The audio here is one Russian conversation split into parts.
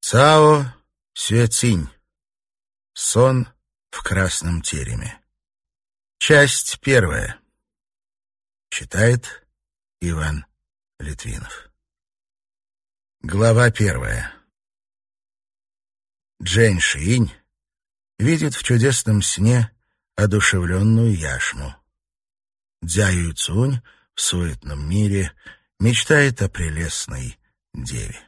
Цао Сюэцинь. Сон в красном тереме. Часть первая. Читает Иван Литвинов. Глава первая. Джэнь Шиинь видит в чудесном сне одушевленную яшму. Дзя Юйцунь в суетном мире мечтает о прелестной деве.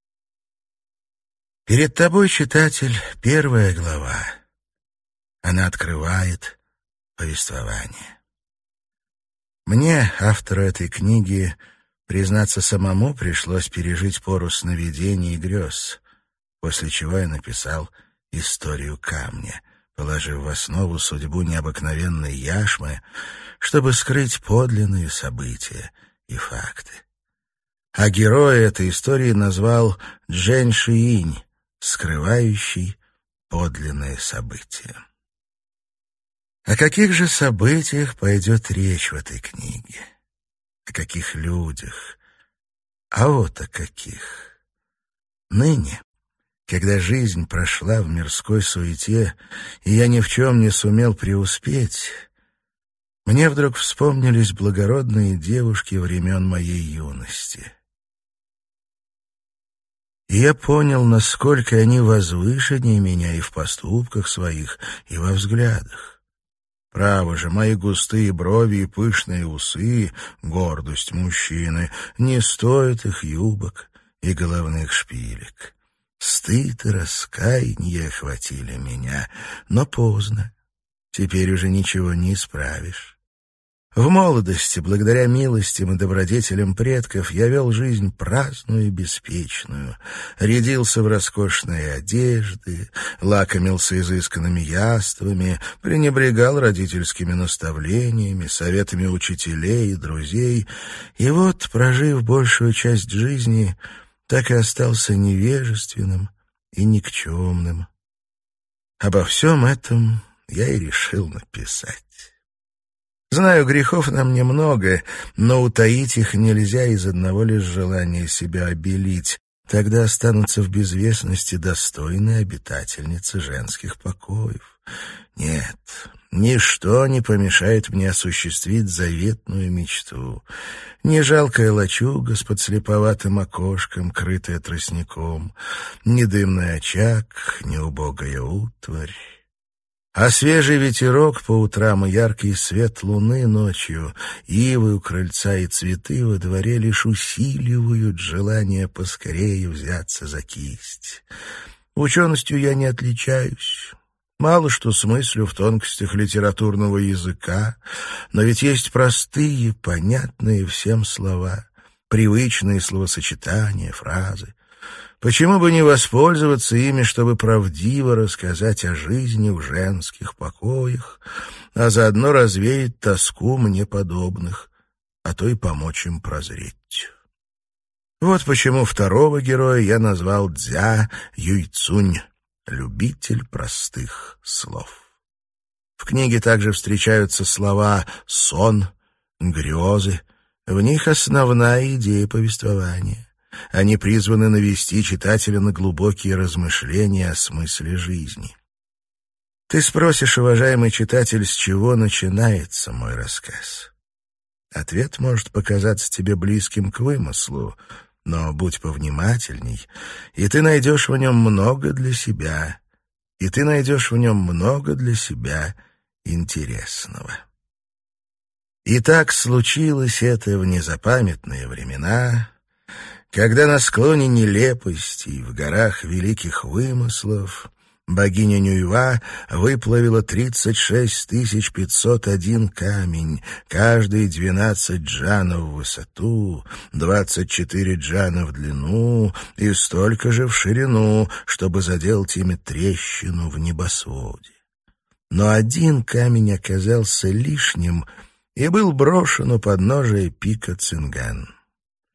Перед тобой, читатель, первая глава. Она открывает повествование. Мне, автору этой книги, признаться самому, пришлось пережить пору сновидений и грез, после чего я написал историю камня, положив в основу судьбу необыкновенной яшмы, чтобы скрыть подлинные события и факты. А героя этой истории назвал Джэнь Шиинь, скрывающий подлинные события. О каких же событиях пойдет речь в этой книге? О каких людях? А вот о каких. Ныне, когда жизнь прошла в мирской суете, и я ни в чем не сумел преуспеть, мне вдруг вспомнились благородные девушки времен моей юности. И я понял, насколько они возвышеннее меня и в поступках своих, и во взглядах. Право же, мои густые брови и пышные усы, гордость мужчины, не стоят их юбок и головных шпилек. Стыд и раскаяние охватили меня, но поздно. Теперь уже ничего не исправишь. В молодости, благодаря милостям и добродетелям предков, я вел жизнь праздную и беспечную, рядился в роскошные одежды, лакомился изысканными яствами, пренебрегал родительскими наставлениями, советами учителей и друзей, и вот, прожив большую часть жизни, так и остался невежественным и никчемным. Обо всем этом я и решил написать. Знаю, грехов на мне много, но утаить их нельзя из одного лишь желания себя обелить. Тогда останутся в безвестности достойные обитательницы женских покоев. Нет, ничто не помешает мне осуществить заветную мечту. Ни жалкая лачуга с подслеповатым окошком, крытая тростником, ни дымный очаг, ни убогая утварь. А свежий ветерок по утрам и яркий свет луны ночью, ивы у крыльца и цветы во дворе лишь усиливают желание поскорее взяться за кисть. Ученостью я не отличаюсь. Мало что смыслю в тонкостях литературного языка, но ведь есть простые, понятные всем слова, привычные словосочетания, фразы. Почему бы не воспользоваться ими, чтобы правдиво рассказать о жизни в женских покоях, а заодно развеять тоску мне подобных, а то и помочь им прозреть? Вот почему второго героя я назвал Дзя Юйцунь, любитель простых слов. В книге также встречаются слова «сон», «грезы», в них основная идея повествования. Они призваны навести читателя на глубокие размышления о смысле жизни. Ты спросишь, уважаемый читатель, с чего начинается мой рассказ? Ответ может показаться тебе близким к вымыслу, но будь повнимательней, и ты найдешь в нем много для себя, интересного. И так случилось это в незапамятные времена, когда на склоне нелепостей, в горах великих вымыслов, богиня Нюйва выплавила 36 501 камень, каждый 12 джанов в высоту, 24 джана в длину и столько же в ширину, чтобы заделать ими трещину в небосводе. Но один камень оказался лишним и был брошен у подножия пика Цинган.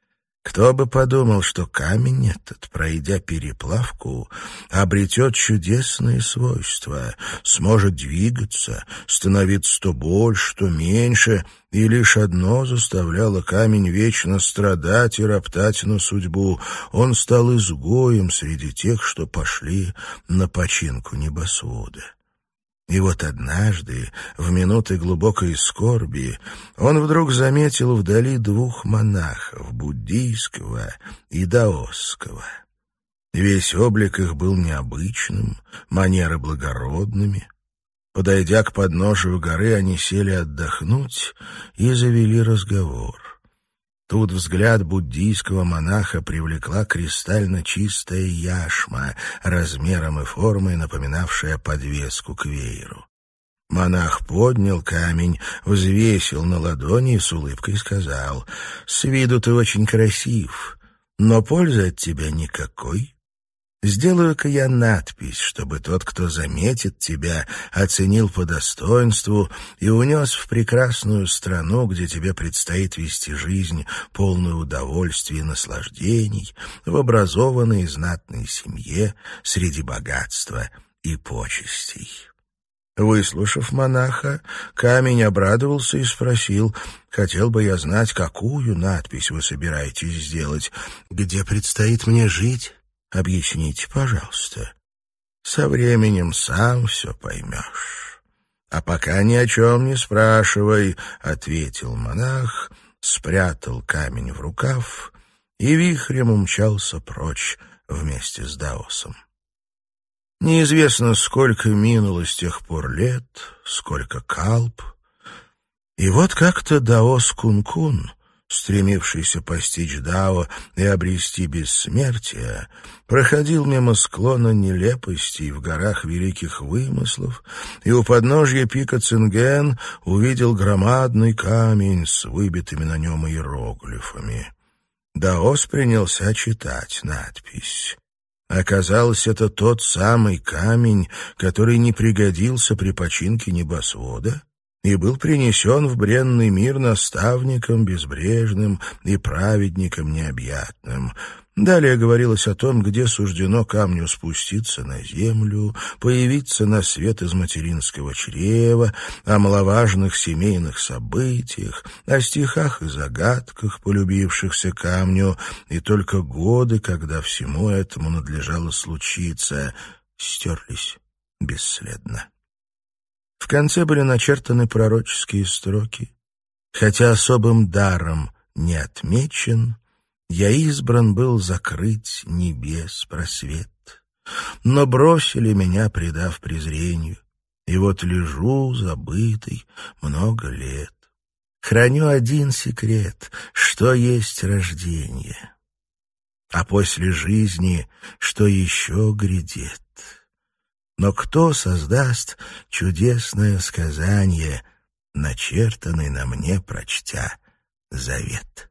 Кто бы подумал, что камень этот, пройдя переплавку, обретет чудесные свойства, сможет двигаться, становиться то больше, то меньше, и лишь одно заставляло камень вечно страдать и роптать на судьбу. Он стал изгоем среди тех, что пошли на починку небосвода. И вот однажды, в минуты глубокой скорби, он вдруг заметил вдали двух монахов, буддийского и даосского. Весь облик их был необычным, манеры благородными. Подойдя к подножию горы, они сели отдохнуть и завели разговор. Тут взгляд буддийского монаха привлекла кристально чистая яшма, размером и формой напоминавшая подвеску к вееру. Монах поднял камень, взвесил на ладони и с улыбкой сказал: «С виду ты очень красив, но пользы от тебя никакой. Сделаю-ка я надпись, чтобы тот, кто заметит тебя, оценил по достоинству и унес в прекрасную страну, где тебе предстоит вести жизнь, полную удовольствий и наслаждений, в образованной и знатной семье, среди богатства и почестей». Выслушав монаха, камень обрадовался и спросил: «Хотел бы я знать, какую надпись вы собираетесь сделать? Где предстоит мне жить? Объясните, пожалуйста». «Со временем сам все поймешь. А пока ни о чем не спрашивай», — ответил монах, спрятал камень в рукав и вихрем умчался прочь вместе с даосом. Неизвестно, сколько минуло с тех пор лет, сколько калп. И вот как-то даос Кун-Кун, стремившийся постичь дао и обрести бессмертие, проходил мимо склона нелепостей в горах великих вымыслов и у подножья пика Цинген увидел громадный камень с выбитыми на нем иероглифами. Даос принялся читать надпись. Оказалось, это тот самый камень, который не пригодился при починке небосвода и был принесен в бренный мир наставником безбрежным и праведником необъятным. Далее говорилось о том, где суждено камню спуститься на землю, появиться на свет из материнского чрева, о маловажных семейных событиях, о стихах и загадках, полюбившихся камню, и только годы, когда всему этому надлежало случиться, стерлись бесследно. В конце были начертаны пророческие строки: «Хотя особым даром не отмечен, я избран был закрыть небес просвет. Но бросили меня, предав презрению, и вот лежу забытый много лет. Храню один секрет, что есть рождение. А после жизни, что еще грядет? Но кто создаст чудесное сказание, начертанный на мне, прочтя завет?»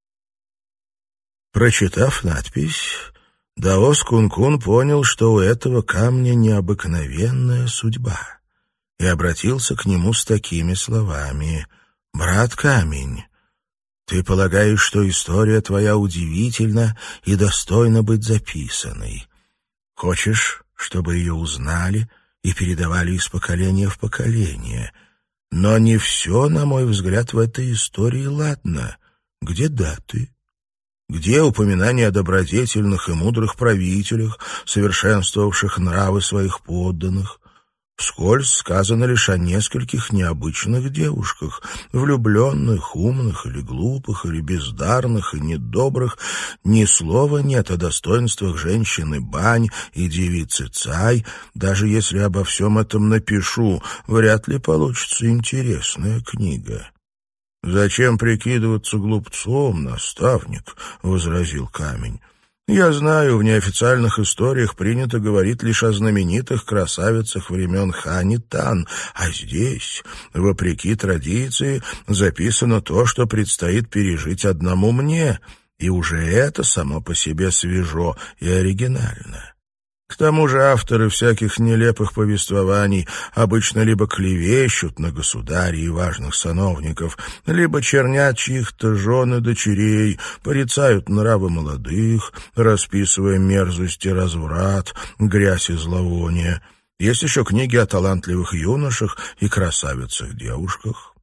Прочитав надпись, даос Кун-Кун понял, что у этого камня необыкновенная судьба, и обратился к нему с такими словами: «Брат камень, ты полагаешь, что история твоя удивительна и достойна быть записанной. Хочешь, чтобы ее узнали и передавали из поколения в поколение. Но не все, на мой взгляд, в этой истории ладно. Где даты? Где упоминания о добродетельных и мудрых правителях, совершенствовавших нравы своих подданных? Вскользь сказано лишь о нескольких необычных девушках, влюбленных, умных или глупых, или бездарных и недобрых. Ни слова нет о достоинствах женщины Бань и девицы Цай. Даже если обо всем этом напишу, вряд ли получится интересная книга». «Зачем прикидываться глупцом, наставник?» — возразил камень. «Я знаю, в неофициальных историях принято говорить лишь о знаменитых красавицах времен Хань и Тан, а здесь, вопреки традиции, записано то, что предстоит пережить одному мне, и уже это само по себе свежо и оригинально. К тому же авторы всяких нелепых повествований обычно либо клевещут на государей и важных сановников, либо чернят чьих-то жен и дочерей, порицают нравы молодых, расписывая мерзость и разврат, грязь и зловоние. Есть еще книги о талантливых юношах и красавицах-девушках.